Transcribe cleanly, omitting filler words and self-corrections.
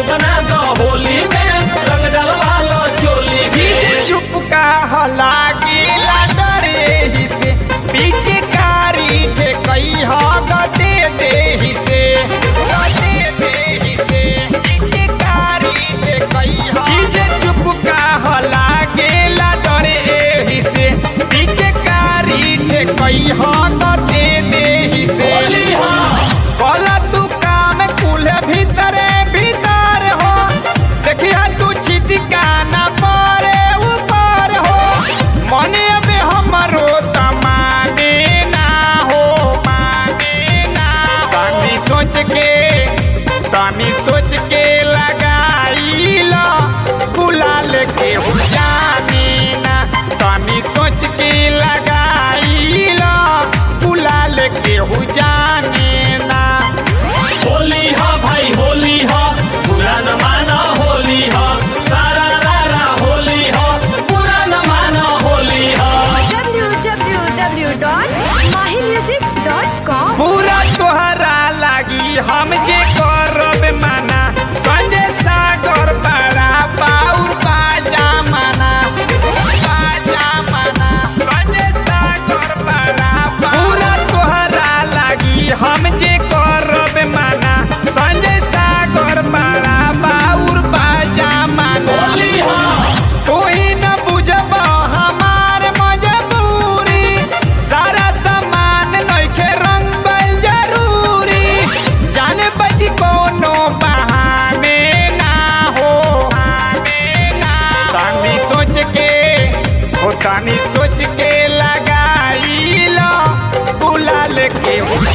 अपना दो होली में रंग डलवा लो चोली में। चुप का हला गीला डरे ही से पिचकारी थे कई हो गदे दे ही से पिचकारी थे कई हो चीजे चुप का हला गीला डरे ही से पिचकारी थे कई हो गदे दे ही से। बोला तू काम कुल भीतरे भीतर हो देखिया तू छिटका ना पड़े ऊपर हो मने अब हमरो तमाने ना हो माने ना। तानी सोच के लगाई लो गुलाल के हो जाने ना। तानी सोच के लगाई लो गुलाल के हो जाने ना। होली हो भाई होली हो बुरा न मानो होली हो सारा रारा होली हो बुरा न मानो होली हो। www.mahimusic.com पूरा तोहरा लागी हम जे करब माना संजय सागर बड़ा बाउर बाजा माना संजय सागर बड़ा पूरा तोहरा लागी हम जे करब माना संजय सागर बड़ा बाउर बाजा माना। होली हो तू ही न बुझब हमार मजबूरी सारा सामान नइखे रंगल जरूरी जाने बची कोनो बहाने ना हो तानी सोच के लगाई लो गुलाल के